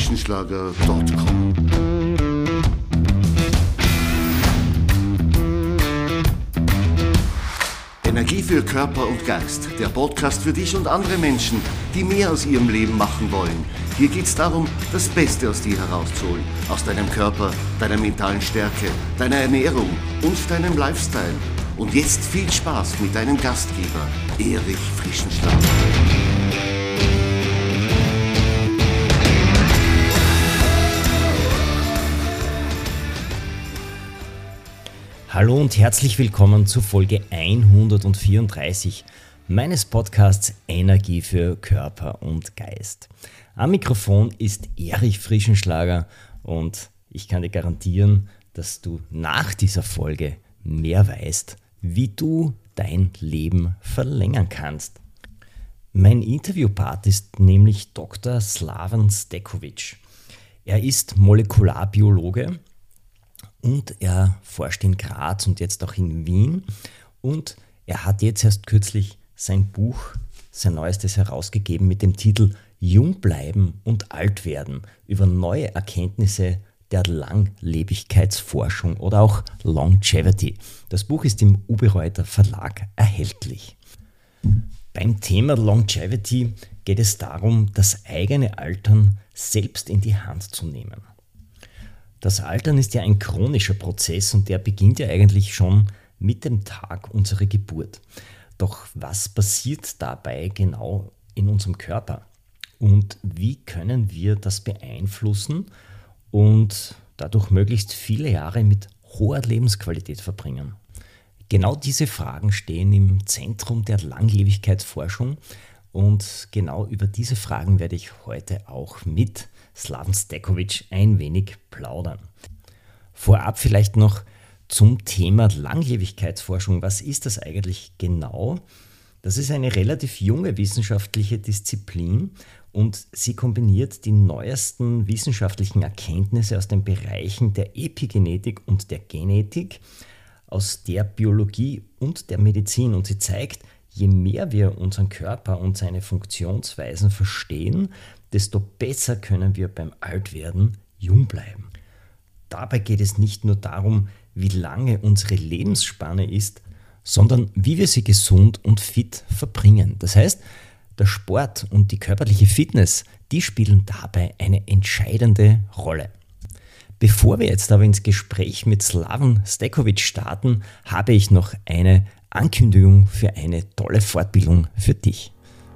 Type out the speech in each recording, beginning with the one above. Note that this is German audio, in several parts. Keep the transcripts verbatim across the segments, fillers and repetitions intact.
frischenschlager punkt com. Energie für Körper und Geist, der Podcast für dich und andere Menschen, die mehr aus ihrem Leben machen wollen. Hier geht es darum, das Beste aus dir herauszuholen, aus deinem Körper, deiner mentalen Stärke, deiner Ernährung und deinem Lifestyle. Und jetzt viel Spaß mit deinem Gastgeber, Erich Frischenschlager. Hallo und herzlich willkommen zu Folge hundertvierunddreißig meines Podcasts Energie für Körper und Geist. Am Mikrofon ist Erich Frischenschlager und ich kann dir garantieren, dass du nach dieser Folge mehr weißt, wie du dein Leben verlängern kannst. Mein Interviewpart ist nämlich Doktor Slaven Stekovic. Er ist Molekularbiologe und er forscht in Graz und jetzt auch in Wien. Und er hat jetzt erst kürzlich sein Buch, sein neuestes herausgegeben mit dem Titel Jung bleiben und alt werden über neue Erkenntnisse der Langlebigkeitsforschung oder auch Longevity. Das Buch ist im Ubereuter Verlag erhältlich. Beim Thema Longevity geht es darum, das eigene Altern selbst in die Hand zu nehmen. Das Altern ist ja ein chronischer Prozess und der beginnt ja eigentlich schon mit dem Tag unserer Geburt. Doch was passiert dabei genau in unserem Körper? Und wie können wir das beeinflussen und dadurch möglichst viele Jahre mit hoher Lebensqualität verbringen? Genau diese Fragen stehen im Zentrum der Langlebigkeitsforschung und genau über diese Fragen werde ich heute auch mit Slaven Stekovic ein wenig plaudern. Vorab vielleicht noch zum Thema Langlebigkeitsforschung. Was ist das eigentlich genau? Das ist eine relativ junge wissenschaftliche Disziplin und sie kombiniert die neuesten wissenschaftlichen Erkenntnisse aus den Bereichen der Epigenetik und der Genetik, aus der Biologie und der Medizin. Und sie zeigt, je mehr wir unseren Körper und seine Funktionsweisen verstehen, desto besser können wir beim Altwerden jung bleiben. Dabei geht es nicht nur darum, wie lange unsere Lebensspanne ist, sondern wie wir sie gesund und fit verbringen. Das heißt, der Sport und die körperliche Fitness, die spielen dabei eine entscheidende Rolle. Bevor wir jetzt aber ins Gespräch mit Slaven Stekovic starten, habe ich noch eine Ankündigung für eine tolle Fortbildung für dich.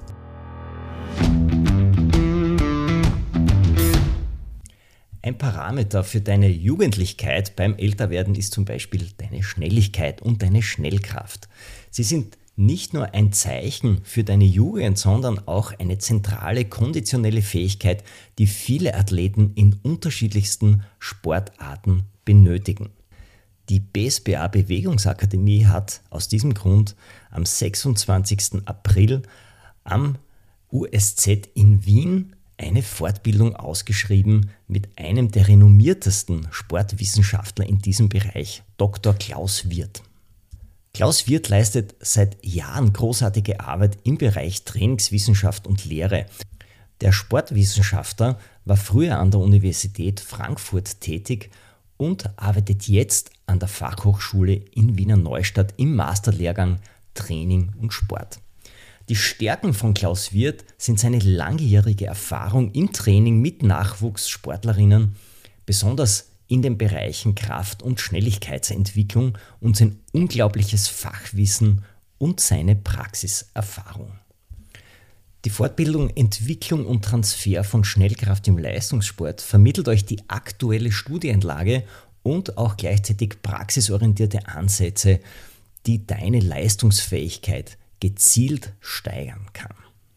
Ein Parameter für deine Jugendlichkeit beim Älterwerden ist zum Beispiel deine Schnelligkeit und deine Schnellkraft. Sie sind nicht nur ein Zeichen für deine Jugend, sondern auch eine zentrale konditionelle Fähigkeit, die viele Athleten in unterschiedlichsten Sportarten benötigen. Die B S B A Bewegungsakademie hat aus diesem Grund am sechsundzwanzigsten April am U S Z in Wien eine Fortbildung ausgeschrieben mit einem der renommiertesten Sportwissenschaftler in diesem Bereich, Doktor Klaus Wirth. Klaus Wirth leistet seit Jahren großartige Arbeit im Bereich Trainingswissenschaft und Lehre. Der Sportwissenschaftler war früher an der Universität Frankfurt tätig und arbeitet jetzt an der Fachhochschule in Wiener Neustadt im Masterlehrgang Training und Sport. Die Stärken von Klaus Wirth sind seine langjährige Erfahrung im Training mit Nachwuchssportlerinnen, besonders in den Bereichen Kraft- und Schnelligkeitsentwicklung und sein unglaubliches Fachwissen und seine Praxiserfahrung. Die Fortbildung Entwicklung und Transfer von Schnellkraft im Leistungssport vermittelt euch die aktuelle Studienlage und auch gleichzeitig praxisorientierte Ansätze, die deine Leistungsfähigkeit gezielt steigern kann.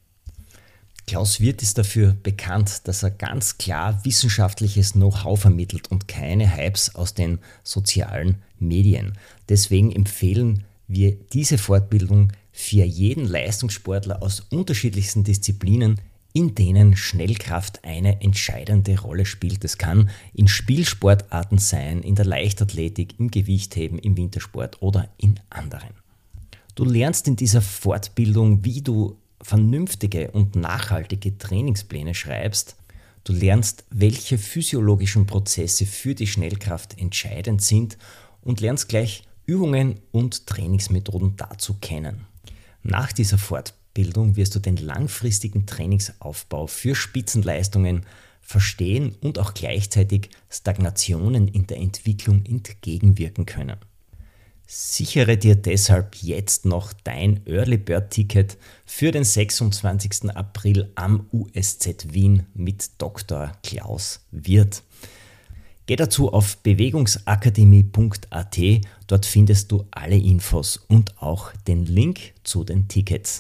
Klaus Wirth ist dafür bekannt, dass er ganz klar wissenschaftliches Know-how vermittelt und keine Hypes aus den sozialen Medien. Deswegen empfehlen wir diese Fortbildung für jeden Leistungssportler aus unterschiedlichsten Disziplinen, in denen Schnellkraft eine entscheidende Rolle spielt. Das kann in Spielsportarten sein, in der Leichtathletik, im Gewichtheben, im Wintersport oder in anderen. Du lernst in dieser Fortbildung, wie du vernünftige und nachhaltige Trainingspläne schreibst. Du lernst, welche physiologischen Prozesse für die Schnellkraft entscheidend sind und lernst gleich Übungen und Trainingsmethoden dazu kennen. Nach dieser Fortbildung wirst du den langfristigen Trainingsaufbau für Spitzenleistungen verstehen und auch gleichzeitig Stagnationen in der Entwicklung entgegenwirken können. Sichere dir deshalb jetzt noch dein Early Bird Ticket für den sechsundzwanzigsten April am U S Z Wien mit Doktor Klaus Wirth. Geh dazu auf bewegungsakademie punkt a t, dort findest du alle Infos und auch den Link zu den Tickets.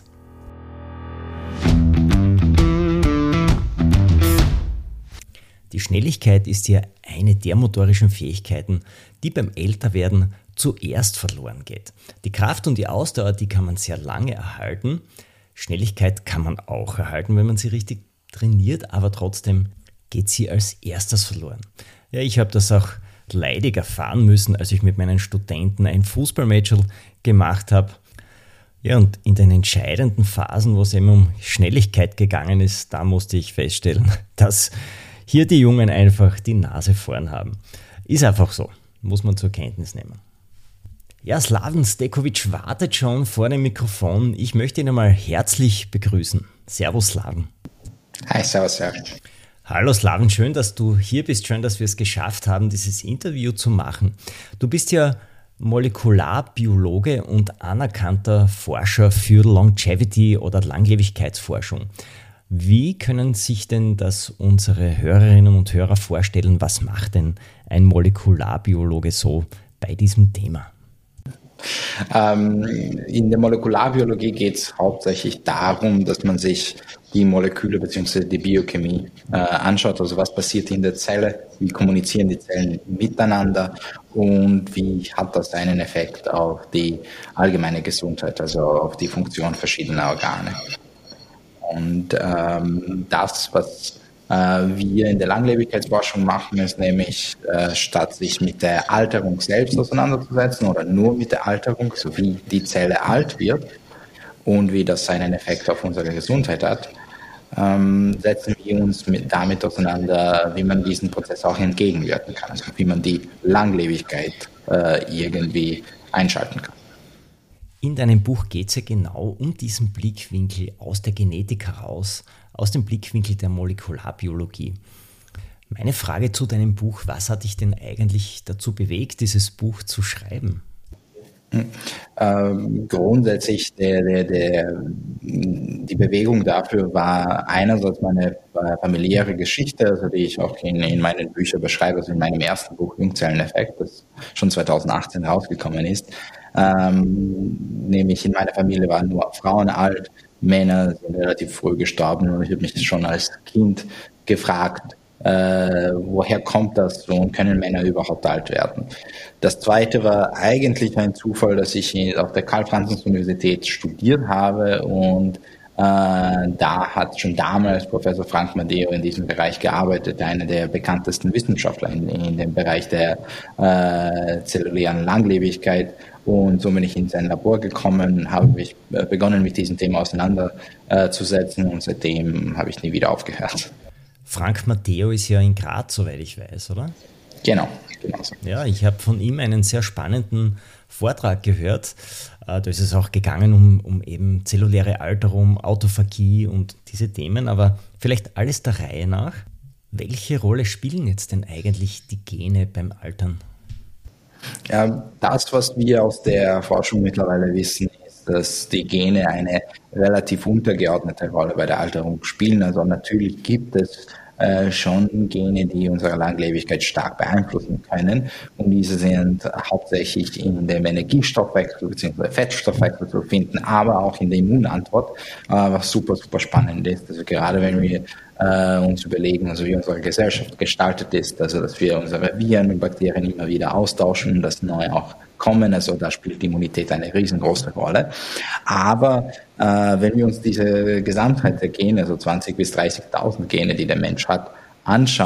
Die Schnelligkeit ist ja eine der motorischen Fähigkeiten, die beim Älterwerden zuerst verloren geht. Die Kraft und die Ausdauer, die kann man sehr lange erhalten. Schnelligkeit kann man auch erhalten, wenn man sie richtig trainiert, aber trotzdem geht sie als erstes verloren. Ja, ich habe das auch leidig erfahren müssen, als ich mit meinen Studenten ein Fußballmatch gemacht habe. Ja, und in den entscheidenden Phasen, wo es eben um Schnelligkeit gegangen ist, da musste ich feststellen, dass hier die Jungen einfach die Nase vorn haben. Ist einfach so, muss man zur Kenntnis nehmen. Ja, Slaven Stekovic wartet schon vor dem Mikrofon. Ich möchte ihn einmal herzlich begrüßen. Servus, Slaven. Hi, servus, servus. Hallo, Slaven, schön, dass du hier bist. Schön, dass wir es geschafft haben, dieses Interview zu machen. Du bist ja Molekularbiologe und anerkannter Forscher für Longevity oder Langlebigkeitsforschung. Wie können sich denn das unsere Hörerinnen und Hörer vorstellen? Was macht denn ein Molekularbiologe so bei diesem Thema? Ähm, in der Molekularbiologie geht es hauptsächlich darum, dass man sich die Moleküle bzw. die Biochemie äh, anschaut. Also was passiert in der Zelle, wie kommunizieren die Zellen miteinander und wie hat das einen Effekt auf die allgemeine Gesundheit, also auf die Funktion verschiedener Organe. Und ähm, das, was äh, wir in der Langlebigkeitsforschung machen, ist nämlich, äh, statt sich mit der Alterung selbst auseinanderzusetzen oder nur mit der Alterung, so wie die Zelle alt wird und wie das einen Effekt auf unsere Gesundheit hat, ähm, setzen wir uns mit, damit auseinander, wie man diesen Prozess auch entgegenwirken kann, also wie man die Langlebigkeit äh, irgendwie einschalten kann. In deinem Buch geht es ja genau um diesen Blickwinkel aus der Genetik heraus, aus dem Blickwinkel der Molekularbiologie. Meine Frage zu deinem Buch, was hat dich denn eigentlich dazu bewegt, dieses Buch zu schreiben? Ähm, grundsätzlich der, der, der, die Bewegung dafür war einerseits meine familiäre Geschichte, also die ich auch in, in meinen Büchern beschreibe, also in meinem ersten Buch Jungzelleneffekt, das schon zweitausendachtzehn rausgekommen ist. Ähm, nämlich in meiner Familie waren nur Frauen alt, Männer sind relativ früh gestorben und ich habe mich schon als Kind gefragt, Äh, woher kommt das so und können Männer überhaupt alt werden? Das zweite war eigentlich ein Zufall, dass ich auf der Karl-Franzens-Universität studiert habe und äh, da hat schon damals Professor Frank Maddeo in diesem Bereich gearbeitet, einer der bekanntesten Wissenschaftler in, in dem Bereich der äh, zellulären Langlebigkeit. Und so bin ich in sein Labor gekommen, habe mich begonnen, mit diesem Thema auseinanderzusetzen und seitdem habe ich nie wieder aufgehört. Frank Maddeo ist ja in Graz, soweit ich weiß, oder? Genau, genau so. Ja, ich habe von ihm einen sehr spannenden Vortrag gehört. Da ist es auch gegangen um, um eben zelluläre Alterung, Autophagie und diese Themen, aber vielleicht alles der Reihe nach. Welche Rolle spielen jetzt denn eigentlich die Gene beim Altern? Ja, das, was wir aus der Forschung mittlerweile wissen, ist, dass die Gene eine relativ untergeordnete Rolle bei der Alterung spielen. Also natürlich gibt es äh, schon Gene, die unsere Langlebigkeit stark beeinflussen können. Und diese sind hauptsächlich in dem Energiestoffwechsel bzw. Fettstoffwechsel zu finden, aber auch in der Immunantwort, äh, was super, super spannend ist. Also gerade wenn wir äh, uns überlegen, also wie unsere Gesellschaft gestaltet ist, also dass wir unsere Viren und Bakterien immer wieder austauschen, dass neu auch kommen, also da spielt die Immunität eine riesengroße Rolle. Aber äh, wenn wir uns diese Gesamtheit der Gene, also zwanzigtausend bis dreißigtausend Gene, die der Mensch hat, anschauen,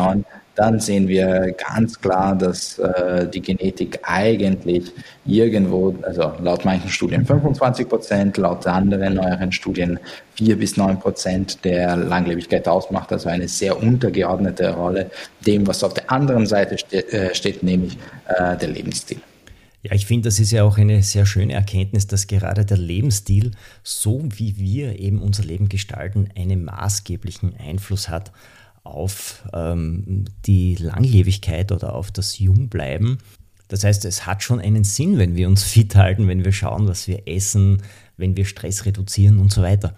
dann sehen wir ganz klar, dass äh, die Genetik eigentlich irgendwo, also laut manchen Studien fünfundzwanzig Prozent, laut anderen neueren Studien vier bis neun Prozent der Langlebigkeit ausmacht, also eine sehr untergeordnete Rolle dem, was auf der anderen Seite ste- äh, steht, nämlich äh, der Lebensstil. Ja, ich finde, das ist ja auch eine sehr schöne Erkenntnis, dass gerade der Lebensstil, so wie wir eben unser Leben gestalten, einen maßgeblichen Einfluss hat auf ähm, die Langlebigkeit oder auf das Jungbleiben. Das heißt, es hat schon einen Sinn, wenn wir uns fit halten, wenn wir schauen, was wir essen, wenn wir Stress reduzieren und so weiter.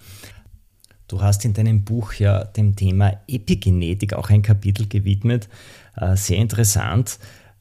Du hast in deinem Buch ja dem Thema Epigenetik auch ein Kapitel gewidmet. Äh, sehr interessant,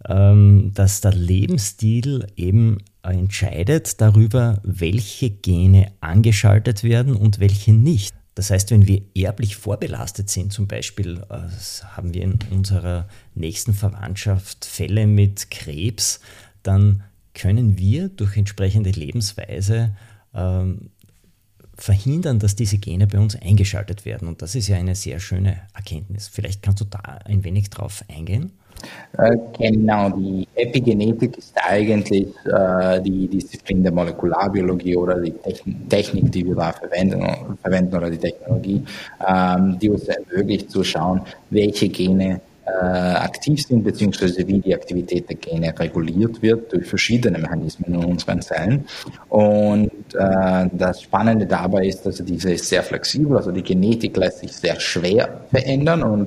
ähm, dass der Lebensstil eben entscheidet darüber, welche Gene angeschaltet werden und welche nicht. Das heißt, wenn wir erblich vorbelastet sind, zum Beispiel äh, haben wir in unserer nächsten Verwandtschaft Fälle mit Krebs, dann können wir durch entsprechende Lebensweise ähm, verhindern, dass diese Gene bei uns eingeschaltet werden. Und das ist ja eine sehr schöne Erkenntnis. Vielleicht kannst du da ein wenig drauf eingehen? Äh, genau, die Epigenetik ist eigentlich äh, die Disziplin der Molekularbiologie oder die Techn- Technik, die wir da verwenden, verwenden oder die Technologie, ähm, die uns ermöglicht zu schauen, welche Gene äh, aktiv sind, beziehungsweise wie die Aktivität der Gene reguliert wird durch verschiedene Mechanismen in unseren Zellen. Und äh, das Spannende dabei ist, dass diese ist sehr flexibel, also die Genetik lässt sich sehr schwer verändern und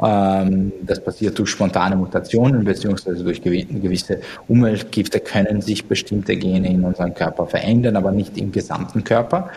ähm, das passiert durch spontane Mutationen beziehungsweise durch gewisse Umweltgifte können sich bestimmte Gene in unserem Körper verändern, aber nicht im gesamten Körper.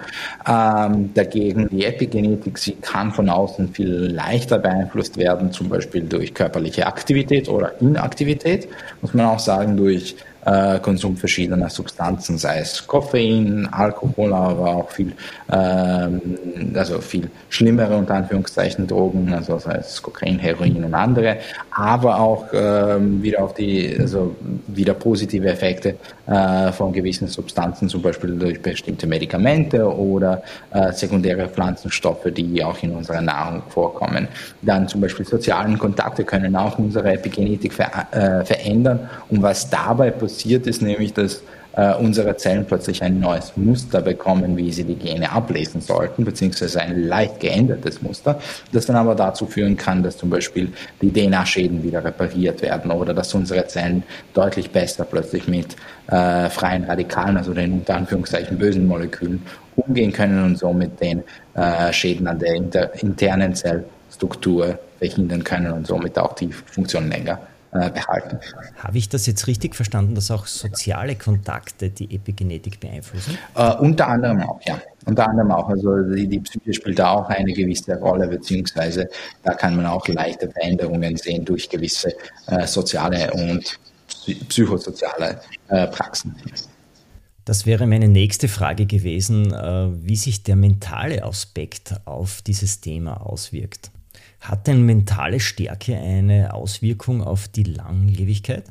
Ähm, dagegen die Epigenetik, sie kann von außen viel leichter beeinflusst werden, zum Beispiel durch körperliche Aktivität oder Inaktivität, muss man auch sagen, durch äh, Konsum verschiedener Substanzen, sei es Koffein, Alkohol, aber auch viel, ähm, also viel schlimmere unter Anführungszeichen Drogen, also sei es Kokain, Heroin und andere, aber auch ähm, wieder auf die, also wieder positive Effekte äh, von gewissen Substanzen, zum Beispiel durch bestimmte Medikamente oder äh, sekundäre Pflanzenstoffe, die auch in unserer Nahrung vorkommen. Dann zum Beispiel sozialen Kontakte können auch unsere Epigenetik ver- äh, verändern und was dabei passiert, ist nämlich, dass äh, unsere Zellen plötzlich ein neues Muster bekommen, wie sie die Gene ablesen sollten, beziehungsweise ein leicht geändertes Muster, das dann aber dazu führen kann, dass zum Beispiel die D N A-Schäden wieder repariert werden oder dass unsere Zellen deutlich besser plötzlich mit äh, freien Radikalen, also den unter Anführungszeichen bösen Molekülen, umgehen können und somit den äh, Schäden an der inter- internen Zellstruktur verhindern können und somit auch die Funktion länger behalten. Habe ich das jetzt richtig verstanden, dass auch soziale Kontakte die Epigenetik beeinflussen? Uh, unter anderem auch, ja. Unter anderem auch. Also die, die Psyche spielt da auch eine gewisse Rolle, beziehungsweise da kann man auch leichte Veränderungen sehen durch gewisse äh, soziale und psychosoziale äh, Praxen. Das wäre meine nächste Frage gewesen, äh, wie sich der mentale Aspekt auf dieses Thema auswirkt. Hat denn mentale Stärke eine Auswirkung auf die Langlebigkeit?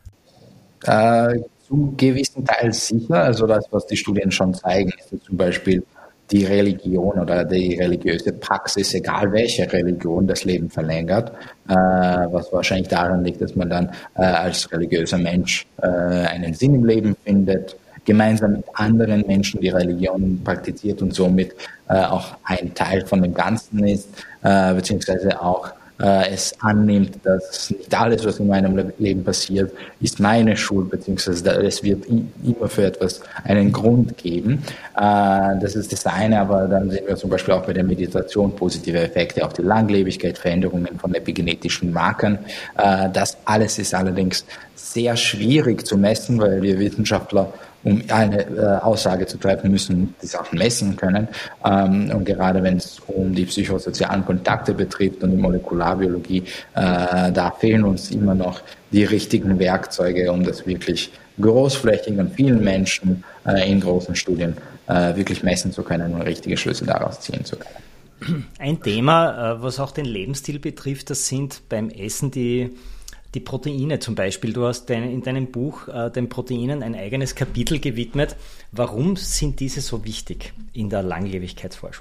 Äh, zum gewissen Teil sicher. Also das, was die Studien schon zeigen, ist zum Beispiel die Religion oder die religiöse Praxis, egal welche Religion, das Leben verlängert, äh, was wahrscheinlich daran liegt, dass man dann äh, als religiöser Mensch äh, einen Sinn im Leben findet, gemeinsam mit anderen Menschen die Religion praktiziert und somit äh, auch ein Teil von dem Ganzen ist, äh, beziehungsweise auch äh, es annimmt, dass nicht alles, was in meinem Leben passiert, ist meine Schuld, beziehungsweise es wird immer für etwas einen Grund geben. Äh, das ist das eine, aber dann sehen wir zum Beispiel auch bei der Meditation positive Effekte auf die Langlebigkeit, Veränderungen von epigenetischen Markern. Äh, das alles ist allerdings sehr schwierig zu messen, weil wir Wissenschaftler, um eine äh, Aussage zu treffen, müssen die Sachen messen können. Ähm, und gerade wenn es um die psychosozialen Kontakte betrifft und die Molekularbiologie, äh, da fehlen uns immer noch die richtigen Werkzeuge, um das wirklich großflächig an vielen Menschen äh, in großen Studien äh, wirklich messen zu können und richtige Schlüsse daraus ziehen zu können. Ein Thema, was auch den Lebensstil betrifft, das sind beim Essen die Die Proteine zum Beispiel. Du hast in deinem Buch äh, den Proteinen ein eigenes Kapitel gewidmet. Warum sind diese so wichtig in der Langlebigkeitsforschung?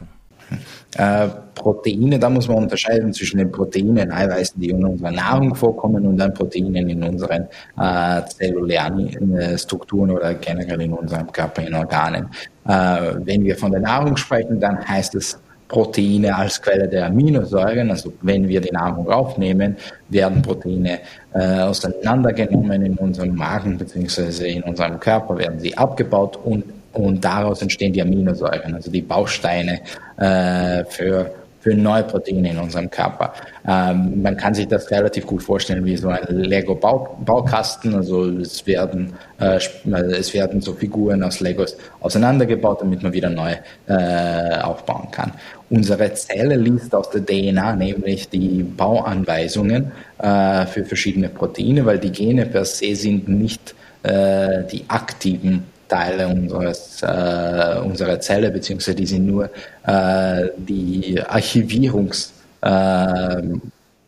sprechen. Äh, Proteine, da muss man unterscheiden zwischen den Proteinen, Eiweißen, die in unserer Nahrung vorkommen, und dann Proteinen in unseren äh, zellulären äh, Strukturen oder generell in unserem Körper, in Organen. Äh, wenn wir von der Nahrung sprechen, dann heißt es Proteine als Quelle der Aminosäuren. Also wenn wir die Nahrung aufnehmen, werden Proteine äh, auseinandergenommen in unserem Magen bzw. in unserem Körper, werden sie abgebaut und, und daraus entstehen die Aminosäuren, also die Bausteine äh, für für neue Proteine in unserem Körper. Ähm, man kann sich das relativ gut vorstellen wie so ein Lego-Baukasten. Also es werden, äh, es werden so Figuren aus Legos auseinandergebaut, damit man wieder neu äh, aufbauen kann. Unsere Zelle liest aus der D N A nämlich die Bauanweisungen äh, für verschiedene Proteine, weil die Gene per se sind nicht äh, die aktiven Teile unseres, äh, unserer Zelle, beziehungsweise die sind nur äh, die Archivierungswerkzeuge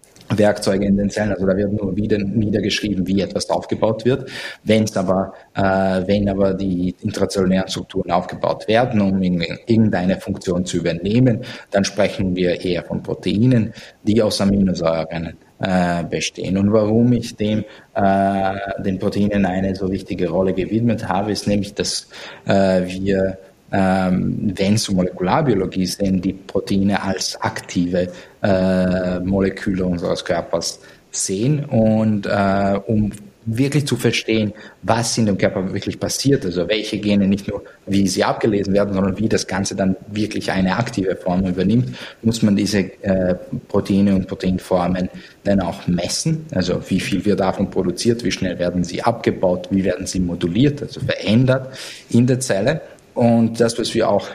äh, in den Zellen. Also da wird nur wieder niedergeschrieben, wie etwas aufgebaut wird. Wenn es aber, äh, wenn aber die intrazellulären Strukturen aufgebaut werden, um irgendeine Funktion zu übernehmen, dann sprechen wir eher von Proteinen, die aus Aminosäuren Äh, bestehen. Und warum ich dem äh, den Proteinen eine so wichtige Rolle gewidmet habe, ist nämlich, dass äh, wir, ähm, wenn es um Molekularbiologie sehen, die Proteine als aktive äh, Moleküle unseres Körpers sehen, und äh, um wirklich zu verstehen, was in dem Körper wirklich passiert, also welche Gene nicht nur, wie sie abgelesen werden, sondern wie das Ganze dann wirklich eine aktive Form übernimmt, muss man diese äh, Proteine und Proteinformen dann auch messen, also wie viel wird davon produziert, wie schnell werden sie abgebaut, wie werden sie moduliert, also verändert in der Zelle. Und das, was wir auch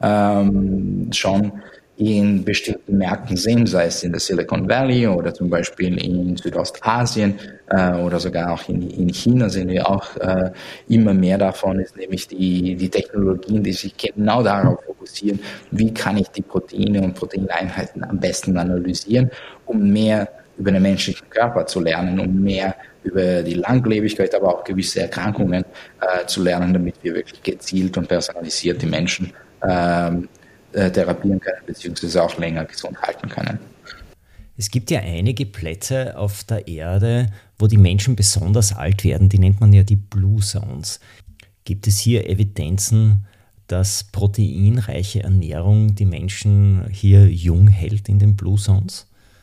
ähm, schon in bestimmten Märkten sehen, sei es in der Silicon Valley oder zum Beispiel in Südostasien äh, oder sogar auch in, in China, sehen wir auch äh, immer mehr davon, ist nämlich die, die Technologien, die sich genau darauf fokussieren, wie kann ich die Proteine und Proteineinheiten am besten analysieren, um mehr über den menschlichen Körper zu lernen, um mehr über die Langlebigkeit, aber auch gewisse Erkrankungen äh, zu lernen, damit wir wirklich gezielt und personalisiert die Menschen ähm, therapieren können, beziehungsweise auch länger gesund halten können. Es gibt ja einige Plätze auf der Erde, wo die Menschen besonders alt werden, die nennt man ja die Blue Zones. Gibt es hier Evidenzen, dass proteinreiche Ernährung die Menschen hier jung hält in den Blue Zones?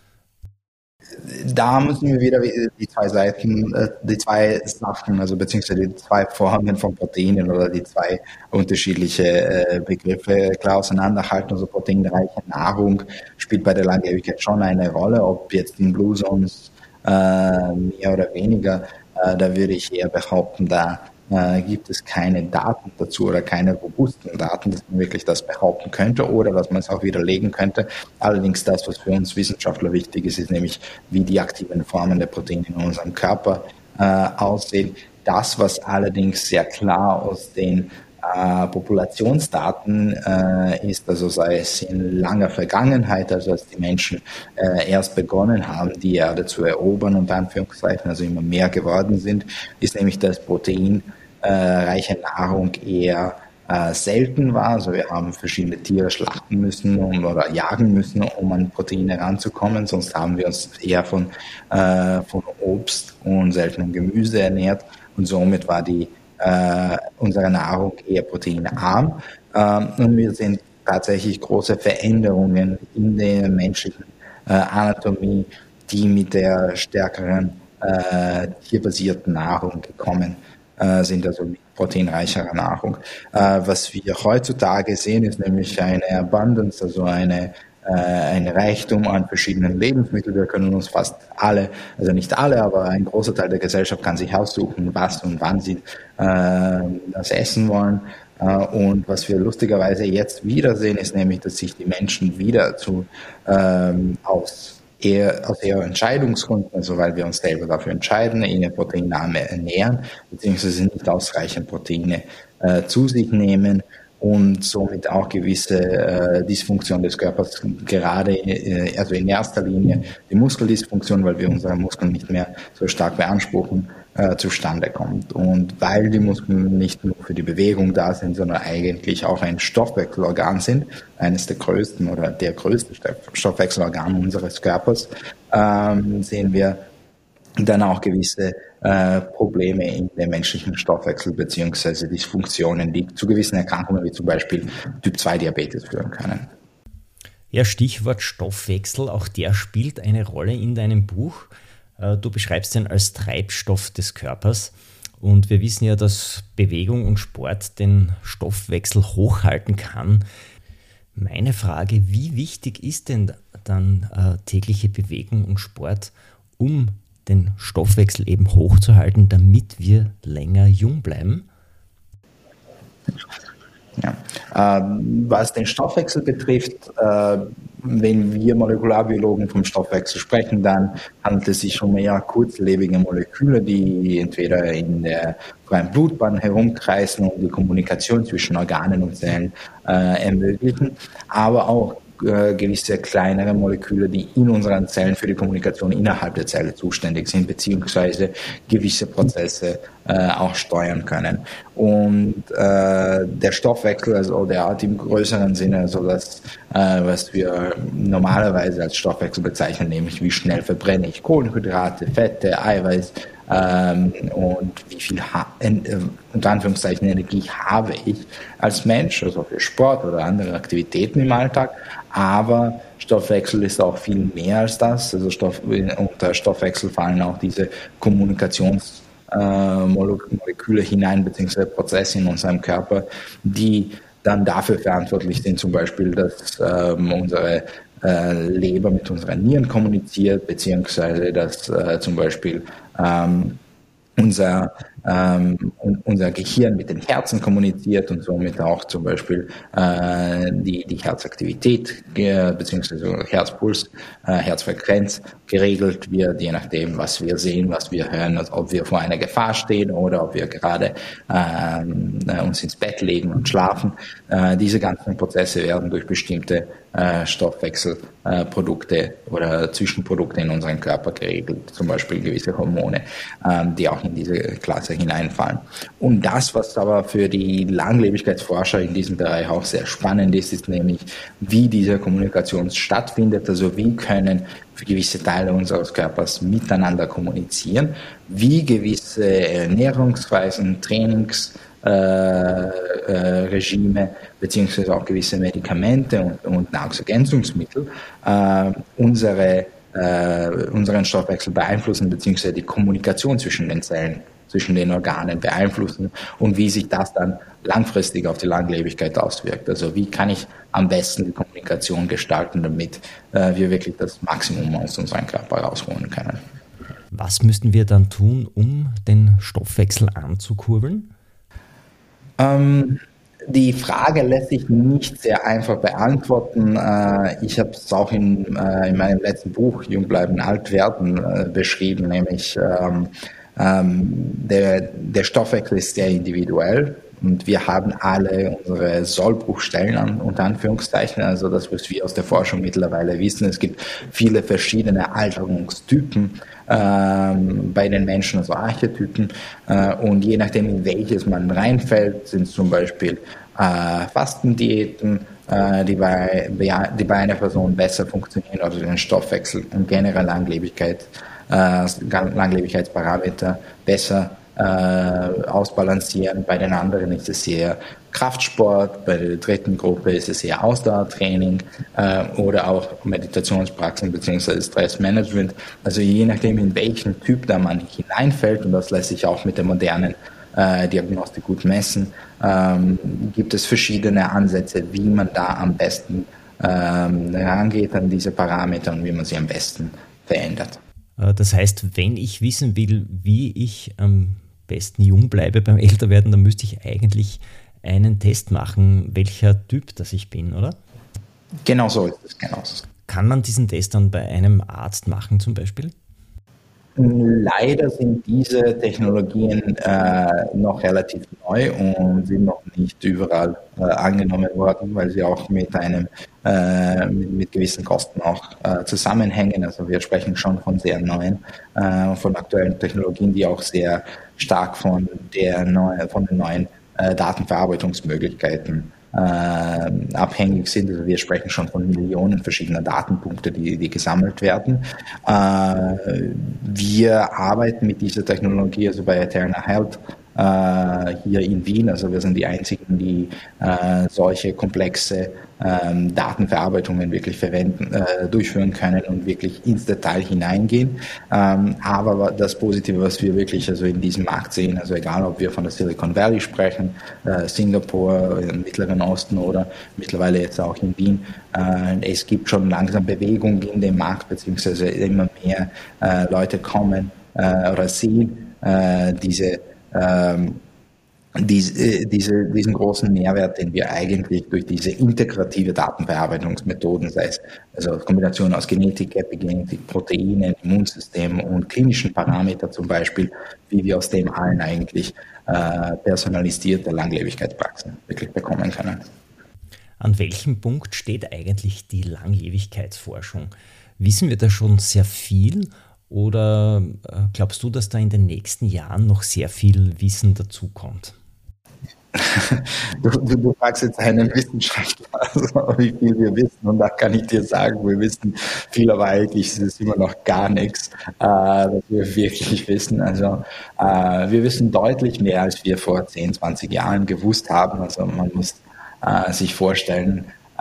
Da müssen wir wieder die zwei Seiten, die zwei Sachen, also beziehungsweise die zwei Formen von Proteinen oder die zwei unterschiedliche Begriffe klar auseinanderhalten. Also proteinreiche Nahrung spielt bei der Langlebigkeit schon eine Rolle, ob jetzt in Blue Zones äh, mehr oder weniger. Äh, da würde ich eher behaupten, da äh, gibt es keine Daten dazu oder keine robusten Daten, dass man wirklich das behaupten könnte oder dass man es auch widerlegen könnte. Allerdings das, was für uns Wissenschaftler wichtig ist, ist nämlich, wie die aktiven Formen der Proteine in unserem Körper äh, aussehen. Das, was allerdings sehr klar aus den äh, Populationsdaten äh, ist, also sei es in langer Vergangenheit, also als die Menschen äh, erst begonnen haben, die Erde zu erobern, unter Anführungszeichen, also immer mehr geworden sind, ist nämlich, dass proteinreiche Nahrung eher äh, selten war. Also wir haben verschiedene Tiere schlachten müssen um, oder jagen müssen, um an Proteine ranzukommen. Sonst haben wir uns eher von, äh, von Obst und seltenem Gemüse ernährt. Und somit war die äh, unsere Nahrung eher proteinarm. Ähm, und wir sehen tatsächlich große Veränderungen in der menschlichen äh, Anatomie, die mit der stärkeren äh, tierbasierten Nahrung gekommen äh, sind, also mit proteinreicherer Nahrung. Äh, was wir heutzutage sehen, ist nämlich eine Abundance, also eine ein Reichtum an verschiedenen Lebensmitteln. Wir können uns fast alle, also nicht alle, aber ein großer Teil der Gesellschaft kann sich aussuchen, was und wann sie äh, das essen wollen. Äh, und was wir lustigerweise jetzt wiedersehen, ist nämlich, dass sich die Menschen wieder zu ähm, aus eher aus eher Entscheidungsgründen, also weil wir uns selber dafür entscheiden, eher proteinarm ernähren, beziehungsweise nicht ausreichend Proteine äh, zu sich nehmen, und somit auch gewisse äh, Dysfunktion des Körpers, gerade äh, also in erster Linie die Muskeldysfunktion, weil wir unsere Muskeln nicht mehr so stark beanspruchen äh, zustande kommt. Und weil die Muskeln nicht nur für die Bewegung da sind, sondern eigentlich auch ein Stoffwechselorgan sind, eines der größten oder der größte Stoffwechselorgan unseres Körpers, ähm, sehen wir dann auch gewisse äh, Probleme in dem menschlichen Stoffwechsel beziehungsweise Dysfunktionen, die zu gewissen Erkrankungen wie zum Beispiel Typ zwei Diabetes führen können. Ja, Stichwort Stoffwechsel, auch der spielt eine Rolle in deinem Buch. Du beschreibst ihn als Treibstoff des Körpers und wir wissen ja, dass Bewegung und Sport den Stoffwechsel hochhalten kann. Meine Frage, wie wichtig ist denn dann äh, tägliche Bewegung und Sport, um den Stoffwechsel eben hochzuhalten, damit wir länger jung bleiben? Ja. Ähm, was den Stoffwechsel betrifft, äh, wenn wir Molekularbiologen vom Stoffwechsel sprechen, dann handelt es sich um mehr kurzlebige Moleküle, die entweder in der freien Blutbahn herumkreisen und die Kommunikation zwischen Organen und Zellen äh, ermöglichen, aber auch gewisse kleinere Moleküle, die in unseren Zellen für die Kommunikation innerhalb der Zelle zuständig sind, beziehungsweise gewisse Prozesse äh, auch steuern können. Und äh, der Stoffwechsel, also der Art im größeren Sinne, also das, äh, was wir normalerweise als Stoffwechsel bezeichnen, nämlich wie schnell verbrenne ich Kohlenhydrate, Fette, Eiweiß, Ähm, und wie viel, ha- in, äh, unter Anführungszeichen, Energie habe ich als Mensch, also für Sport oder andere Aktivitäten im Alltag. Aber Stoffwechsel ist auch viel mehr als das. Also Stoff, unter Stoffwechsel fallen auch diese Kommunikationsmoleküle äh, hinein, beziehungsweise Prozesse in unserem Körper, die dann dafür verantwortlich sind, zum Beispiel, dass ähm, unsere äh, Leber mit unseren Nieren kommuniziert, beziehungsweise dass äh, zum Beispiel ähm, unser, ähm, unser Gehirn mit den Herzen kommuniziert und somit auch zum Beispiel äh, die, die Herzaktivität äh, beziehungsweise Herzpuls, äh, Herzfrequenz geregelt wird, je nachdem, was wir sehen, was wir hören, also ob wir vor einer Gefahr stehen oder ob wir gerade ähm, uns ins Bett legen und schlafen. Äh, diese ganzen Prozesse werden durch bestimmte äh, Stoffwechselprodukte äh, oder Zwischenprodukte in unserem Körper geregelt, zum Beispiel gewisse Hormone, ähm, die auch in diese Klasse hineinfallen. Und das, was aber für die Langlebigkeitsforscher in diesem Bereich auch sehr spannend ist, ist nämlich, wie diese Kommunikation stattfindet, also wie können für gewisse Teile unseres Körpers miteinander kommunizieren, wie gewisse Ernährungsweisen, Trainings, Äh, äh, Regime beziehungsweise auch gewisse Medikamente und, und Nahrungsergänzungsmittel äh, unsere, äh, unseren Stoffwechsel beeinflussen beziehungsweise die Kommunikation zwischen den Zellen, zwischen den Organen beeinflussen und wie sich das dann langfristig auf die Langlebigkeit auswirkt. Also wie kann ich am besten die Kommunikation gestalten, damit äh, wir wirklich das Maximum aus unserem Körper rausholen können. Was müssten wir dann tun, um den Stoffwechsel anzukurbeln? Ähm, die Frage lässt sich nicht sehr einfach beantworten. Äh, ich habe es auch in, äh, in meinem letzten Buch Jung bleiben, alt werden äh, beschrieben, nämlich ähm, ähm, der, der Stoffwechsel ist sehr individuell und wir haben alle unsere Sollbruchstellen an, unter Anführungszeichen, also das, was wir aus der Forschung mittlerweile wissen. Es gibt viele verschiedene Alterungstypen ähm, bei den Menschen, also Archetypen, äh, und je nachdem, in welches man reinfällt, sind zum Beispiel äh, Fastendiäten, äh, die, bei, die bei einer Person besser funktionieren oder den Stoffwechsel und generell Langlebigkeit, äh, Langlebigkeitsparameter besser äh, ausbalancieren. Bei den anderen ist es eher Kraftsport, bei der dritten Gruppe ist es eher Ausdauertraining äh, oder auch Meditationspraxen bzw. Stressmanagement. Also je nachdem, in welchen Typ da man hineinfällt, und das lässt sich auch mit der modernen äh, Diagnostik gut messen, ähm, gibt es verschiedene Ansätze, wie man da am besten ähm, rangeht an diese Parameter und wie man sie am besten verändert. Das heißt, wenn ich wissen will, wie ich am besten jung bleibe beim Älterwerden, dann müsste ich eigentlich einen Test machen, welcher Typ das ich bin, oder? Genau so ist es, genau so. Kann man diesen Test dann bei einem Arzt machen zum Beispiel? Leider sind diese Technologien äh, noch relativ neu und sind noch nicht überall äh, angenommen worden, weil sie auch mit einem äh, mit, mit gewissen Kosten auch äh, zusammenhängen. Also wir sprechen schon von sehr neuen, äh, von aktuellen Technologien, die auch sehr stark von der neue, von den neuen äh, Datenverarbeitungsmöglichkeiten Äh, abhängig sind. Also wir sprechen schon von Millionen verschiedener Datenpunkte, die, die gesammelt werden. Äh, wir arbeiten mit dieser Technologie, also bei Eterna Health, äh, hier in Wien. Also wir sind die einzigen, die äh, solche komplexe ähm, Datenverarbeitungen wirklich verwenden, äh, durchführen können und wirklich ins Detail hineingehen. Ähm, aber das Positive, was wir wirklich also in diesem Markt sehen, also egal ob wir von der Silicon Valley sprechen, äh, Singapur, im Mittleren Osten oder mittlerweile jetzt auch in Wien, äh, es gibt schon langsam Bewegung in dem Markt, beziehungsweise immer mehr äh, Leute kommen äh, oder sehen äh, diese ähm, Diese, diese, diesen großen Mehrwert, den wir eigentlich durch diese integrative Datenverarbeitungsmethoden, sei es also Kombination aus Genetik, Epigenetik, Proteinen, Immunsystem und klinischen Parametern zum Beispiel, wie wir aus dem allen eigentlich äh, personalisierte Langlebigkeitspraxen wirklich bekommen können. An welchem Punkt steht eigentlich die Langlebigkeitsforschung? Wissen wir da schon sehr viel? Oder glaubst du, dass da in den nächsten Jahren noch sehr viel Wissen dazukommt? Du, du, du fragst jetzt einen Wissenschaftler, also wie viel wir wissen, und da kann ich dir sagen, wir wissen viel, aber eigentlich ist es immer noch gar nichts, äh, was wir wirklich wissen. Also äh, wir wissen deutlich mehr, als wir vor zehn, zwanzig Jahren gewusst haben. Also man muss äh, sich vorstellen,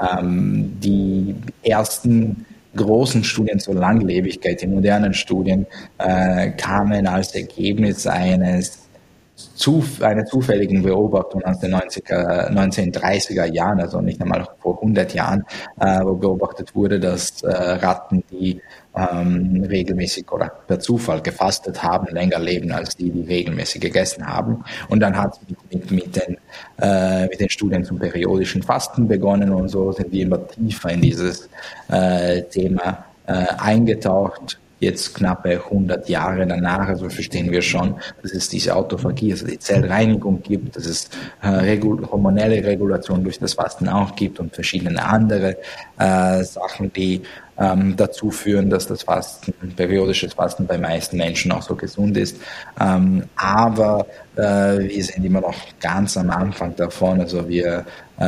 ähm, die ersten großen Studien zur Langlebigkeit, die modernen Studien, äh, kamen als Ergebnis eines zu, einer zufälligen Beobachtung aus den neunziger, neunzehnhundertdreißiger Jahren, also nicht einmal vor hundert Jahren, äh, wo beobachtet wurde, dass äh, Ratten, die ähm, regelmäßig oder per Zufall gefastet haben, länger leben als die, die regelmäßig gegessen haben. Und dann hat es mit, mit, den, äh, mit den Studien zum periodischen Fasten begonnen, und so sind wir immer tiefer in dieses äh, Thema äh, eingetaucht. Jetzt knappe hundert Jahre danach, also verstehen wir schon, dass es diese Autophagie, also die Zellreinigung gibt, dass es äh, regul- hormonelle Regulation durch das Fasten auch gibt und verschiedene andere äh, Sachen, die ähm, dazu führen, dass das Fasten, periodisches Fasten bei meisten Menschen auch so gesund ist. Ähm, aber äh, wir sind immer noch ganz am Anfang davon, also wir äh,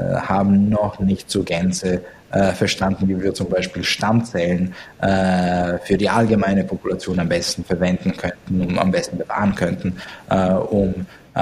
haben noch nicht zur Gänze Äh, verstanden, wie wir zum Beispiel Stammzellen äh, für die allgemeine Population am besten verwenden könnten, um am besten bewahren könnten, äh, um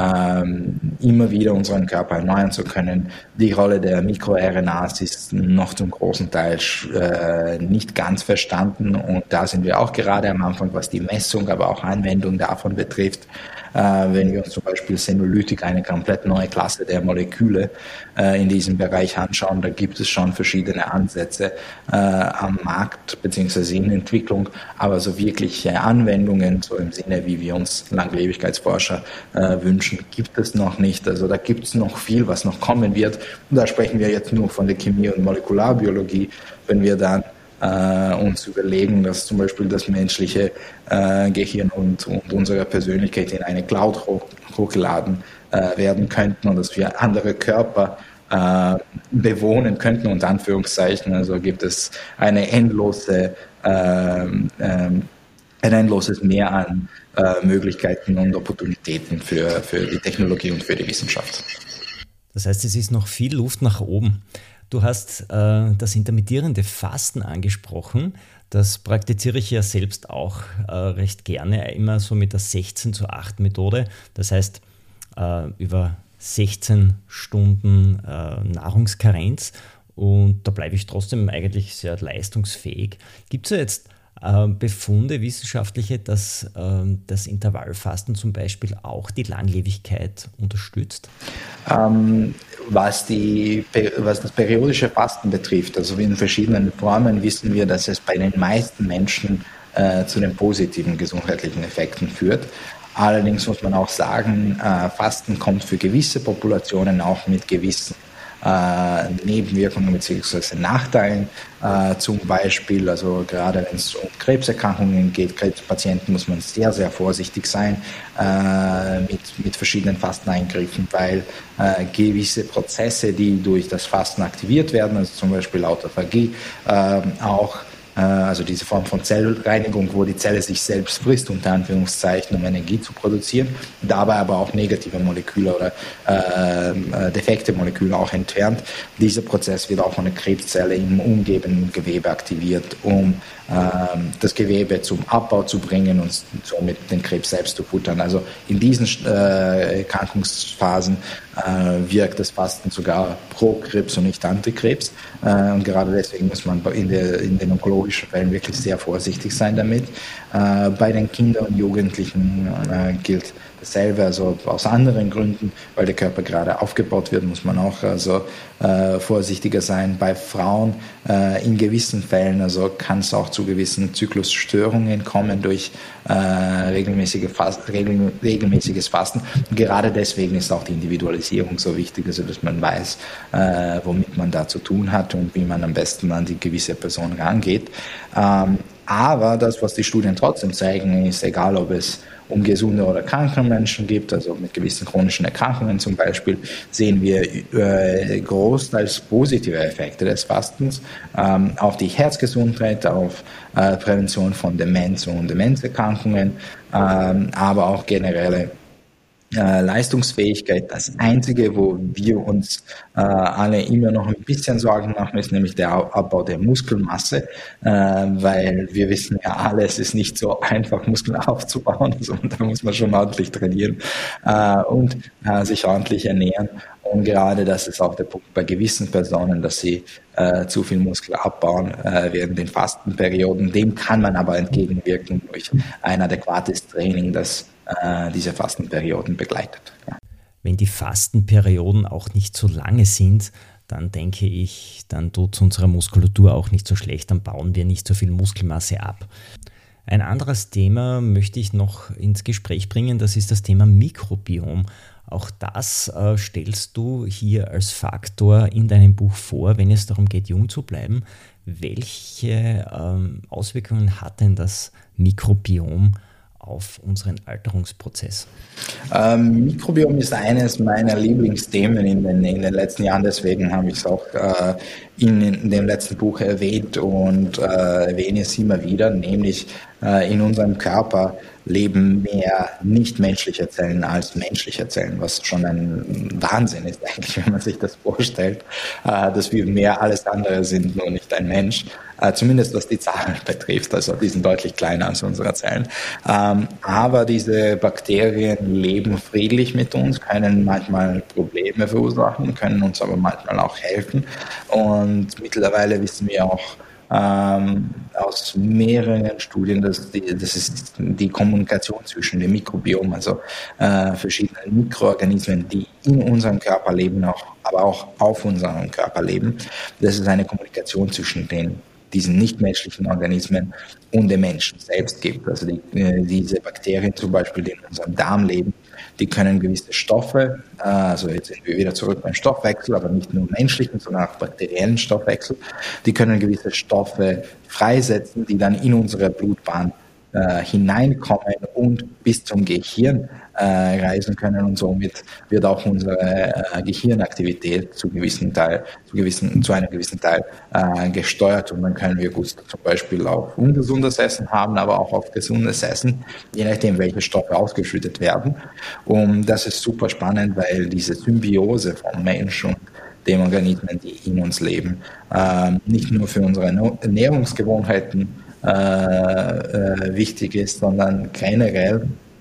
ähm, immer wieder unseren Körper erneuern zu können. Die Rolle der MikroRNAs ist noch zum großen Teil äh, nicht ganz verstanden, und da sind wir auch gerade am Anfang, was die Messung, aber auch Anwendung davon betrifft. Äh, wenn wir uns zum Beispiel Senolytik, eine komplett neue Klasse der Moleküle äh, in diesem Bereich anschauen, da gibt es schon verschiedene Ansätze äh, am Markt beziehungsweise in Entwicklung, aber so wirkliche Anwendungen, so im Sinne, wie wir uns Langlebigkeitsforscher äh, wünschen, gibt es noch nicht. Also da gibt es noch viel, was noch kommen wird. Und da sprechen wir jetzt nur von der Chemie und Molekularbiologie. Wenn wir dann äh, uns überlegen, dass zum Beispiel das menschliche äh, Gehirn und, und unsere Persönlichkeit in eine Cloud hoch, hochgeladen äh, werden könnten und dass wir andere Körper äh, bewohnen könnten, unter Anführungszeichen. Also gibt es eine endlose, äh, äh, ein endloses Mehr an äh, Möglichkeiten und Opportunitäten für, für die Technologie und für die Wissenschaft. Das heißt, es ist noch viel Luft nach oben. Du hast äh, das intermittierende Fasten angesprochen. Das praktiziere ich ja selbst auch äh, recht gerne, immer so mit der sechzehn zu acht Methode. Das heißt, äh, über sechzehn Stunden äh, Nahrungskarenz, und da bleibe ich trotzdem eigentlich sehr leistungsfähig. Gibt es ja jetzt äh, Befunde, wissenschaftliche, dass äh, das Intervallfasten zum Beispiel auch die Langlebigkeit unterstützt? Ähm, was, die, was das periodische Fasten betrifft, also in verschiedenen Formen, wissen wir, dass es bei den meisten Menschen äh, zu den positiven gesundheitlichen Effekten führt. Allerdings muss man auch sagen, äh, Fasten kommt für gewisse Populationen auch mit gewissen äh, Nebenwirkungen bzw. Nachteilen. Äh, zum Beispiel, also gerade wenn es um Krebserkrankungen geht, Krebspatienten, muss man sehr, sehr vorsichtig sein äh, mit, mit verschiedenen Fasteneingriffen, weil äh, gewisse Prozesse, die durch das Fasten aktiviert werden, also zum Beispiel Autophagie, äh, auch also diese Form von Zellreinigung, wo die Zelle sich selbst frisst, unter Anführungszeichen, um Energie zu produzieren, dabei aber auch negative Moleküle oder äh, defekte Moleküle auch entfernt. Dieser Prozess wird auch von der Krebszelle im umgebenden Gewebe aktiviert, um äh, das Gewebe zum Abbau zu bringen und somit den Krebs selbst zu futtern. Also in diesen äh, Erkrankungsphasen äh, wirkt das Fasten sogar pro Krebs und nicht antikrebs. Äh, und gerade deswegen muss man in, der, in den onkologischen Fällen wirklich sehr vorsichtig sein damit. Äh, bei den Kindern und Jugendlichen äh, gilt dasselbe, also aus anderen Gründen, weil der Körper gerade aufgebaut wird, muss man auch also äh, vorsichtiger sein. Bei Frauen äh, in gewissen Fällen, also kann es auch zu gewissen Zyklusstörungen kommen durch äh, regelmäßige Fast, regel, regelmäßiges Fasten. Und gerade deswegen ist auch die Individualisierung so wichtig, also dass man weiß, äh, womit man da zu tun hat und wie man am besten an die gewisse Person rangeht. Ähm, aber das, was die Studien trotzdem zeigen, ist, egal ob es um gesunde oder kranke Menschen gibt, also mit gewissen chronischen Erkrankungen zum Beispiel, sehen wir äh, großteils positive Effekte des Fastens ähm, auf die Herzgesundheit, auf äh, Prävention von Demenz und Demenzerkrankungen, ähm, aber auch generelle Äh, Leistungsfähigkeit. Das Einzige, wo wir uns äh, alle immer noch ein bisschen Sorgen machen, ist nämlich der Abbau der Muskelmasse, äh, weil wir wissen ja alle, es ist nicht so einfach, Muskeln aufzubauen, also da muss man schon ordentlich trainieren äh, und äh, sich ordentlich ernähren. Und gerade das ist auch der Punkt bei gewissen Personen, dass sie äh, zu viel Muskel abbauen äh, während den Fastenperioden. Dem kann man aber entgegenwirken durch ein adäquates Training, das äh, diese Fastenperioden begleitet. Ja. Wenn die Fastenperioden auch nicht so lange sind, dann denke ich, dann tut es unserer Muskulatur auch nicht so schlecht, dann bauen wir nicht so viel Muskelmasse ab. Ein anderes Thema möchte ich noch ins Gespräch bringen, das ist das Thema Mikrobiom. Auch das äh, stellst du hier als Faktor in deinem Buch vor, wenn es darum geht, jung zu bleiben. Welche ähm, Auswirkungen hat denn das Mikrobiom auf unseren Alterungsprozess? Ähm, Mikrobiom ist eines meiner Lieblingsthemen in den, in den letzten Jahren, deswegen habe ich es auch äh, in, in dem letzten Buch erwähnt und äh, erwähne es immer wieder, nämlich äh, in unserem Körper leben mehr nichtmenschliche Zellen als menschliche Zellen, was schon ein Wahnsinn ist eigentlich, wenn man sich das vorstellt, äh, dass wir mehr alles andere sind, nur nicht ein Mensch, äh, zumindest was die Zahlen betrifft, also die sind deutlich kleiner als unsere Zellen. Ähm, aber diese Bakterien leben friedlich mit uns, können manchmal Probleme verursachen, können uns aber manchmal auch helfen und mittlerweile wissen wir auch, Ähm, aus mehreren Studien, dass die, das ist die Kommunikation zwischen dem Mikrobiom, also äh, verschiedenen Mikroorganismen, die in unserem Körper leben, auch, aber auch auf unserem Körper leben. Das ist eine Kommunikation zwischen den, diesen nichtmenschlichen Organismen und dem Menschen selbst gibt. Also die, äh, diese Bakterien zum Beispiel, die in unserem Darm leben, die können gewisse Stoffe, also jetzt sind wir wieder zurück beim Stoffwechsel, aber nicht nur menschlichen, sondern auch bakteriellen Stoffwechsel, die können gewisse Stoffe freisetzen, die dann in unsere Blutbahn äh, hineinkommen und bis zum Gehirn äh, reisen können und somit wird auch unsere äh, Gehirnaktivität zu gewissen Teil, zu gewissen, zu einem gewissen Teil äh, gesteuert und dann können wir gut zum Beispiel auf ungesundes Essen haben, aber auch auf gesundes Essen, je nachdem, welche Stoffe ausgeschüttet werden. Und das ist super spannend, weil diese Symbiose vom Mensch und den Organismen, die in uns leben, äh, nicht nur für unsere Ernährungsgewohnheiten äh, äh, wichtig ist, sondern generell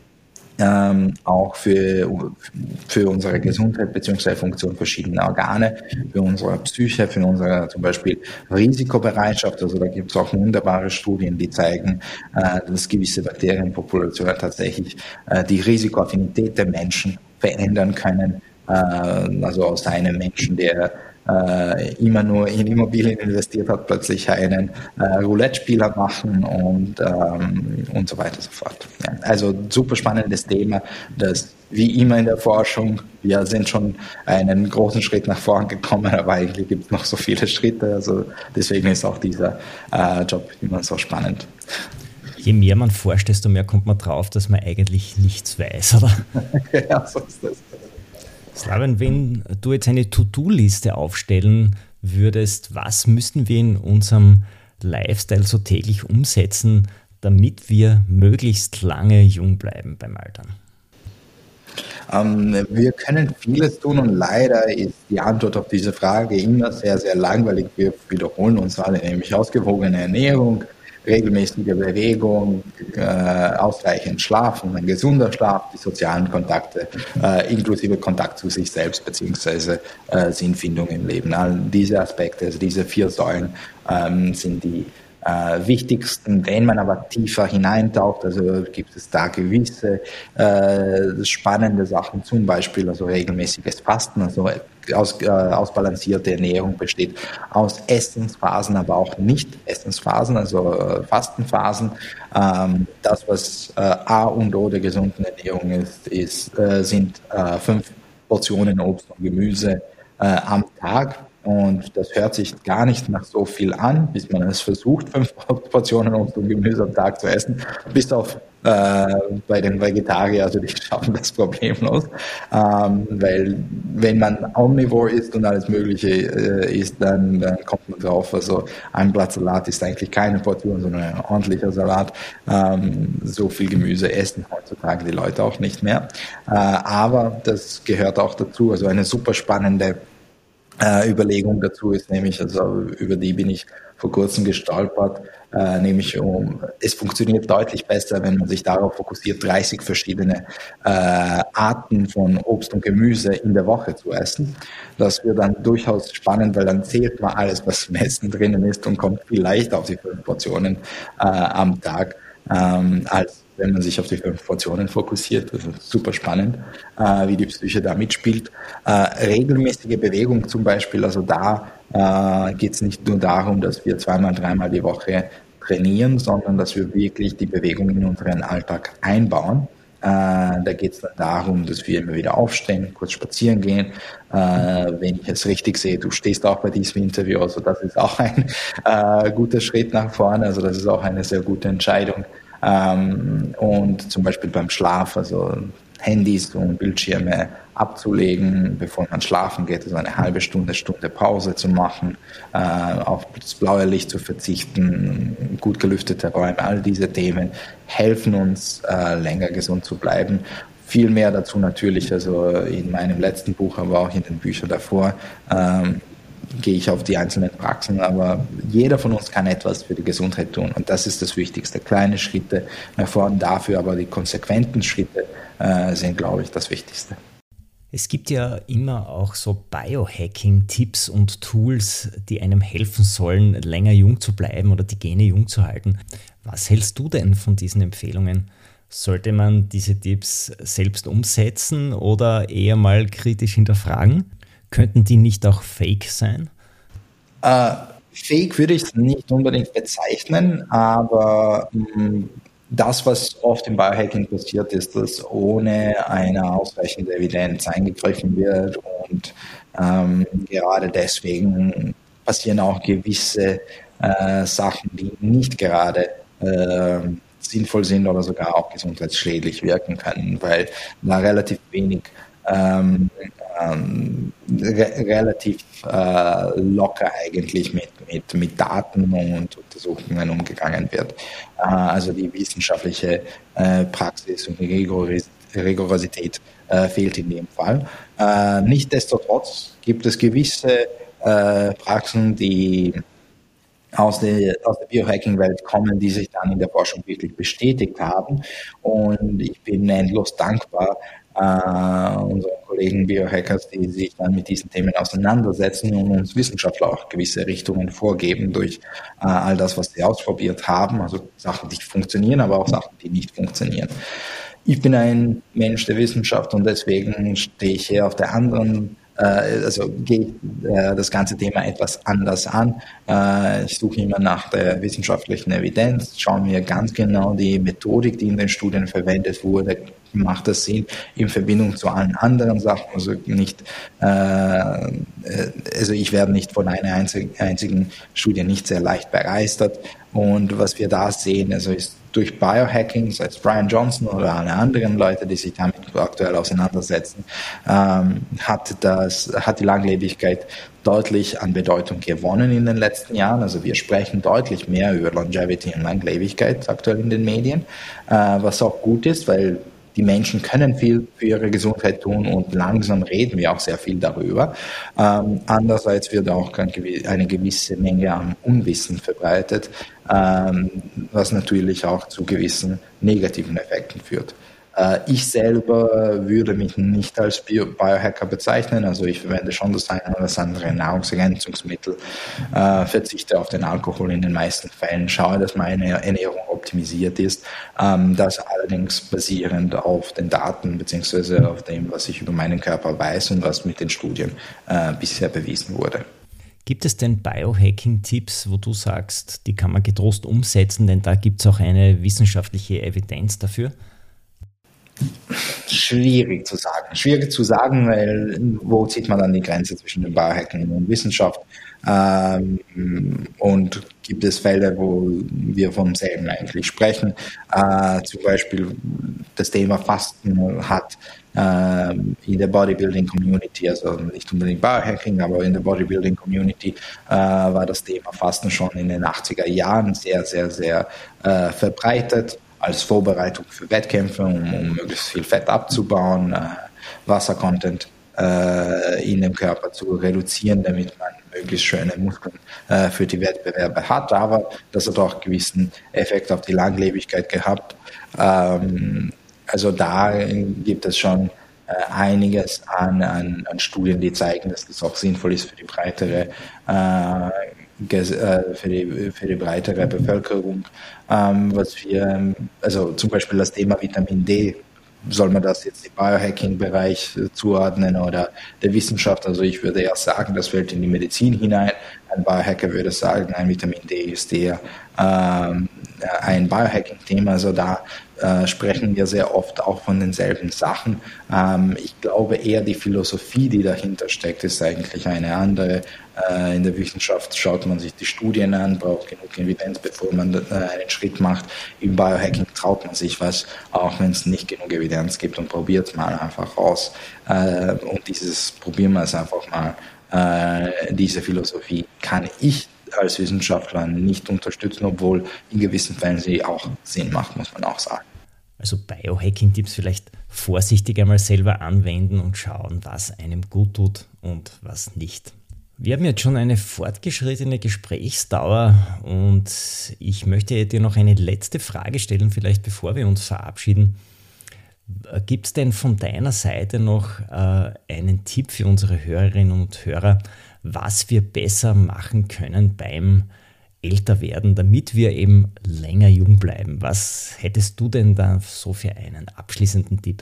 Ähm, auch für, für unsere Gesundheit bzw. Funktion verschiedener Organe, für unsere Psyche, für unsere zum Beispiel Risikobereitschaft. Also da gibt es auch wunderbare Studien, die zeigen, äh, dass gewisse Bakterienpopulationen tatsächlich äh, die Risikoaffinität der Menschen verändern können. Äh, also aus einem Menschen, der äh, immer nur in Immobilien investiert hat, plötzlich einen äh, Roulette-Spieler machen und, ähm, und so weiter und so fort. Ja, also super spannendes Thema, das wie immer in der Forschung, wir sind schon einen großen Schritt nach vorn gekommen, aber eigentlich gibt es noch so viele Schritte, also deswegen ist auch dieser äh, Job immer so spannend. Je mehr man forscht, desto mehr kommt man drauf, dass man eigentlich nichts weiß, oder? Ja, so ist das. Slaven, wenn du jetzt eine To-Do-Liste aufstellen würdest, was müssten wir in unserem Lifestyle so täglich umsetzen, damit wir möglichst lange jung bleiben beim Altern? Ähm, wir können vieles tun und leider ist die Antwort auf diese Frage immer sehr, sehr langweilig. Wir wiederholen uns alle, nämlich ausgewogene Ernährung, regelmäßige Bewegung, äh, ausreichend Schlafen, ein gesunder Schlaf, die sozialen Kontakte, äh, inklusive Kontakt zu sich selbst beziehungsweise äh, Sinnfindung im Leben. All diese Aspekte, also diese vier Säulen ähm, sind die Äh, wichtigsten. Wenn man aber tiefer hineintaucht, also gibt es da gewisse äh, spannende Sachen, zum Beispiel also regelmäßiges Fasten, also aus, äh, ausbalancierte Ernährung besteht aus Essensphasen, aber auch Nicht-Essensphasen, also äh, Fastenphasen. Ähm, das, was äh, A und O der gesunden Ernährung ist, ist äh, sind äh, fünf Portionen Obst und Gemüse äh, am Tag. Und das hört sich gar nicht nach so viel an, bis man es versucht, fünf Portionen Obst und Gemüse am Tag zu essen, bis auf äh, bei den Vegetariern, also die schaffen das problemlos. Ähm, weil wenn man Omnivore isst und alles Mögliche äh, isst, dann, dann kommt man drauf, also ein Blatt Salat ist eigentlich keine Portion, sondern ein ordentlicher Salat. Ähm, so viel Gemüse essen heutzutage die Leute auch nicht mehr. Äh, aber das gehört auch dazu, also eine super spannende Äh, Überlegung dazu ist nämlich, also über die bin ich vor kurzem gestolpert, äh, nämlich um, es funktioniert deutlich besser, wenn man sich darauf fokussiert, dreißig verschiedene äh, Arten von Obst und Gemüse in der Woche zu essen. Das wird dann durchaus spannend, weil dann zählt man alles, was im Essen drinnen ist und kommt viel leichter auf die fünf Portionen äh, am Tag, ähm, als wenn man sich auf die fünf Portionen fokussiert. Das ist super spannend, äh, wie die Psyche da mitspielt. Äh, regelmäßige Bewegung zum Beispiel, also da äh, geht es nicht nur darum, dass wir zweimal, dreimal die Woche trainieren, sondern dass wir wirklich die Bewegung in unseren Alltag einbauen. Äh, da geht es dann darum, dass wir immer wieder aufstehen, kurz spazieren gehen. Äh, wenn ich es richtig sehe, du stehst auch bei diesem Interview, also das ist auch ein äh, guter Schritt nach vorne, also das ist auch eine sehr gute Entscheidung. Ähm, und zum Beispiel beim Schlaf, also Handys und Bildschirme abzulegen, bevor man schlafen geht, also eine halbe Stunde, Stunde Pause zu machen, äh, auf das blaue Licht zu verzichten, gut gelüftete Räume, all diese Themen helfen uns, äh, länger gesund zu bleiben. Viel mehr dazu natürlich, also in meinem letzten Buch, aber auch in den Büchern davor, ähm, gehe ich auf die einzelnen Praxen, aber jeder von uns kann etwas für die Gesundheit tun und das ist das Wichtigste. Kleine Schritte nach vorne dafür, aber die konsequenten Schritte äh, sind, glaube ich, das Wichtigste. Es gibt ja immer auch so Biohacking-Tipps und Tools, die einem helfen sollen, länger jung zu bleiben oder die Gene jung zu halten. Was hältst du denn von diesen Empfehlungen? Sollte man diese Tipps selbst umsetzen oder eher mal kritisch hinterfragen? Könnten die nicht auch fake sein? Äh, fake würde ich es nicht unbedingt bezeichnen, aber mh, das, was oft im Biohacking passiert, ist, dass ohne eine ausreichende Evidenz eingegriffen wird und ähm, gerade deswegen passieren auch gewisse äh, Sachen, die nicht gerade äh, sinnvoll sind oder sogar auch gesundheitsschädlich wirken können, weil da relativ wenig ähm, ähm, re- relativ äh, locker eigentlich mit, mit, mit Daten und Untersuchungen umgegangen wird. Äh, also die wissenschaftliche äh, Praxis und die Rigoris- Rigorosität äh, fehlt in dem Fall. Äh, nichtsdestotrotz gibt es gewisse äh, Praxen, die aus der, aus der Biohacking-Welt kommen, die sich dann in der Forschung wirklich bestätigt haben. Und ich bin endlos dankbar äh, unseren Kollegen Biohackers, die sich dann mit diesen Themen auseinandersetzen und uns Wissenschaftler auch gewisse Richtungen vorgeben durch äh, all das, was sie ausprobiert haben. Also Sachen, die funktionieren, aber auch Sachen, die nicht funktionieren. Ich bin ein Mensch der Wissenschaft und deswegen stehe ich hier auf der anderen also gehe ich das ganze Thema etwas anders an. Ich suche immer nach der wissenschaftlichen Evidenz, schaue mir ganz genau die Methodik, die in den Studien verwendet wurde, macht das Sinn in Verbindung zu allen anderen Sachen. Also nicht, äh, also ich werde nicht von einer einzigen, einzigen Studie nicht sehr leicht begeistert. Und was wir da sehen, also ist durch Biohacking, sei es Brian Johnson oder alle anderen Leute, die sich damit aktuell auseinandersetzen, ähm, hat das, hat die Langlebigkeit deutlich an Bedeutung gewonnen in den letzten Jahren. Also wir sprechen deutlich mehr über Longevity und Langlebigkeit aktuell in den Medien, äh, was auch gut ist, weil die Menschen können viel für ihre Gesundheit tun und langsam reden wir auch sehr viel darüber. Ähm, andererseits wird auch eine gewisse Menge an Unwissen verbreitet, ähm, was natürlich auch zu gewissen negativen Effekten führt. Äh, ich selber würde mich nicht als Bio- Biohacker bezeichnen, also ich verwende schon das eine oder das andere Nahrungsergänzungsmittel, äh, verzichte auf den Alkohol in den meisten Fällen, schaue, dass meine Ernährung optimisiert ist, ähm, das allerdings basierend auf den Daten beziehungsweise auf dem, was ich über meinen Körper weiß und was mit den Studien äh, bisher bewiesen wurde. Gibt es denn Biohacking-Tipps, wo du sagst, die kann man getrost umsetzen, denn da gibt es auch eine wissenschaftliche Evidenz dafür? Schwierig zu sagen. Schwierig zu sagen, weil wo zieht man dann die Grenze zwischen dem Biohacking und Wissenschaft? Ähm, und gibt es Fälle, wo wir vom selben eigentlich sprechen? Äh, zum Beispiel das Thema Fasten hat äh, in der Bodybuilding-Community, also nicht unbedingt Biohacking, aber in der Bodybuilding-Community äh, war das Thema Fasten schon in den achtziger Jahren sehr, sehr, sehr äh, verbreitet, als Vorbereitung für Wettkämpfe, um, um möglichst viel Fett abzubauen, äh, Wassercontent äh, in dem Körper zu reduzieren, damit man möglichst schöne Muskeln äh, für die Wettbewerbe hat. Aber das hat auch einen gewissen Effekt auf die Langlebigkeit gehabt. Ähm, also da gibt es schon äh, einiges an, an, an Studien, die zeigen, dass das auch sinnvoll ist für die breitere äh, für die, für die breitere Bevölkerung, ähm, was wir, also zum Beispiel das Thema Vitamin D, soll man das jetzt im Biohacking-Bereich zuordnen oder der Wissenschaft? Also ich würde eher sagen, das fällt in die Medizin hinein. Ein Biohacker würde sagen, ein Vitamin D ist eher ähm, ein Biohacking-Thema. Also da äh, sprechen wir sehr oft auch von denselben Sachen. Ähm, ich glaube eher die Philosophie, die dahinter steckt, ist eigentlich eine andere. Äh, in der Wissenschaft schaut man sich die Studien an, braucht genug Evidenz, bevor man äh, einen Schritt macht. Im Biohacking traut man sich was, auch wenn es nicht genug Evidenz gibt und probiert es mal einfach aus. Äh, und dieses probieren wir es einfach mal. Äh, diese Philosophie kann ich als Wissenschaftler nicht unterstützen, obwohl in gewissen Fällen sie auch Sinn macht, muss man auch sagen. Also Biohacking-Tipps vielleicht vorsichtig einmal selber anwenden und schauen, was einem gut tut und was nicht. Wir haben jetzt schon eine fortgeschrittene Gesprächsdauer und ich möchte dir noch eine letzte Frage stellen, vielleicht bevor wir uns verabschieden. Gibt es denn von deiner Seite noch äh, einen Tipp für unsere Hörerinnen und Hörer, was wir besser machen können beim Älterwerden, damit wir eben länger jung bleiben? Was hättest du denn da so für einen abschließenden Tipp?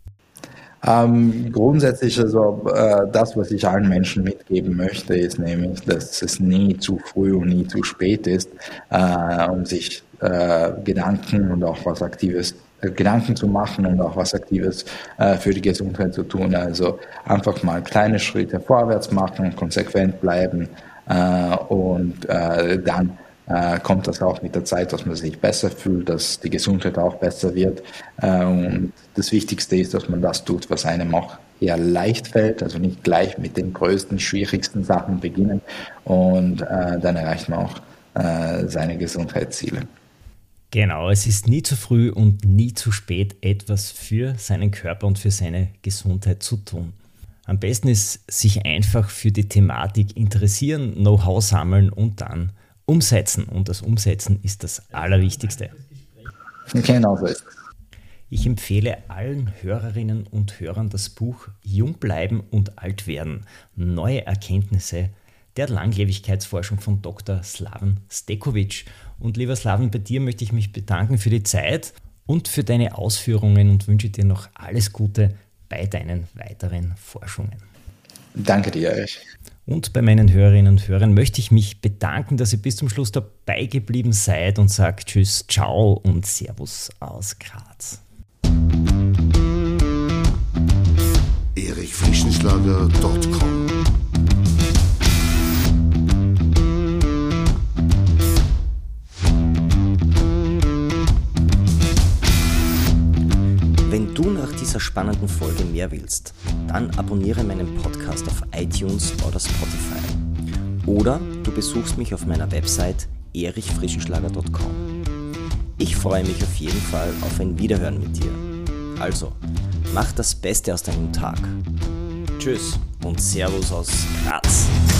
Ähm, grundsätzlich, also äh, das, was ich allen Menschen mitgeben möchte, ist nämlich, dass es nie zu früh und nie zu spät ist, äh, um sich äh, Gedanken und auch was Aktives Gedanken zu machen und auch was Aktives äh, für die Gesundheit zu tun. Also einfach mal kleine Schritte vorwärts machen, konsequent bleiben äh, und äh, dann äh, kommt das auch mit der Zeit, dass man sich besser fühlt, dass die Gesundheit auch besser wird. Äh, und das Wichtigste ist, dass man das tut, was einem auch eher leicht fällt, also nicht gleich mit den größten, schwierigsten Sachen beginnen und äh, dann erreicht man auch äh, seine Gesundheitsziele. Genau, es ist nie zu früh und nie zu spät, etwas für seinen Körper und für seine Gesundheit zu tun. Am besten ist sich einfach für die Thematik interessieren, Know-how sammeln und dann umsetzen. Und das Umsetzen ist das Allerwichtigste. Genau so ist es. Ich empfehle allen Hörerinnen und Hörern das Buch Jung bleiben und alt werden. Neue Erkenntnisse der Langlebigkeitsforschung von Doktor Slaven Stekovic. Und lieber Slaven, bei dir möchte ich mich bedanken für die Zeit und für deine Ausführungen und wünsche dir noch alles Gute bei deinen weiteren Forschungen. Danke dir, Erich. Und bei meinen Hörerinnen und Hörern möchte ich mich bedanken, dass ihr bis zum Schluss dabei geblieben seid und sagt Tschüss, Ciao und Servus aus Graz. erich frischenschlager punkt com Wenn du nach dieser spannenden Folge mehr willst, dann abonniere meinen Podcast auf iTunes oder Spotify. Oder du besuchst mich auf meiner Website erich frischenschlager punkt com. Ich freue mich auf jeden Fall auf ein Wiederhören mit dir. Also, mach das Beste aus deinem Tag. Tschüss und Servus aus Graz.